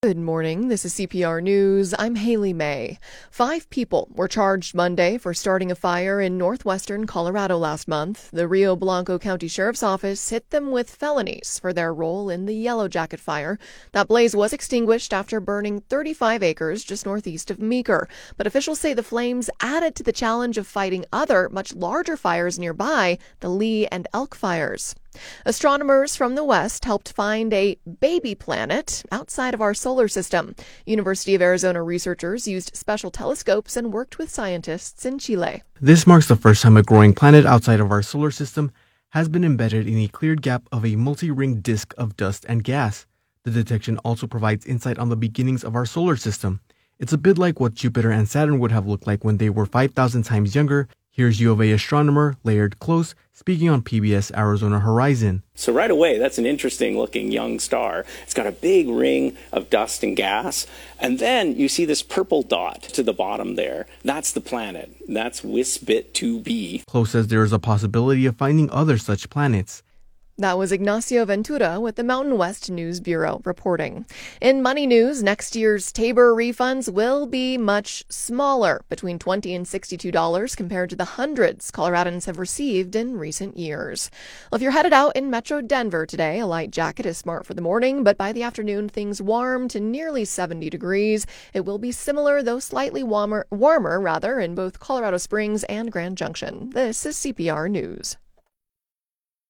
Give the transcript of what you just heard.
Good morning. This is CPR News. I'm Haley May. 5 people were charged Monday for starting a fire in northwestern Colorado last month. The Rio Blanco County Sheriff's Office hit them with felonies for their role in the Yellow Jacket fire. That blaze was extinguished after burning 35 acres just northeast of Meeker. But officials say the flames added to the challenge of fighting other, much larger fires nearby, the Lee and Elk fires. Astronomers from the West helped find a baby planet outside of our solar system. University of Arizona researchers used special telescopes and worked with scientists in Chile. This marks the first time a growing planet outside of our solar system has been embedded in a cleared gap of a multi-ringed disk of dust and gas. The detection also provides insight on the beginnings of our solar system. It's a bit like what Jupiter and Saturn would have looked like when they were 5,000 times younger. Here's U of A astronomer Laird Close speaking on PBS Arizona Horizon. So right away, that's an interesting looking young star. It's got a big ring of dust and gas. And then you see this purple dot to the bottom there. That's the planet. That's Wisbit 2b. Close says there is a possibility of finding other such planets. That was Ignacio Ventura with the Mountain West News Bureau reporting. In money news, next year's Tabor refunds will be much smaller, between $20 and $62 compared to the hundreds Coloradans have received in recent years. Well, if you're headed out in Metro Denver today, a light jacket is smart for the morning, but by the afternoon, things warm to nearly 70 degrees. It will be similar, though slightly warmer in both Colorado Springs and Grand Junction. This is CPR News.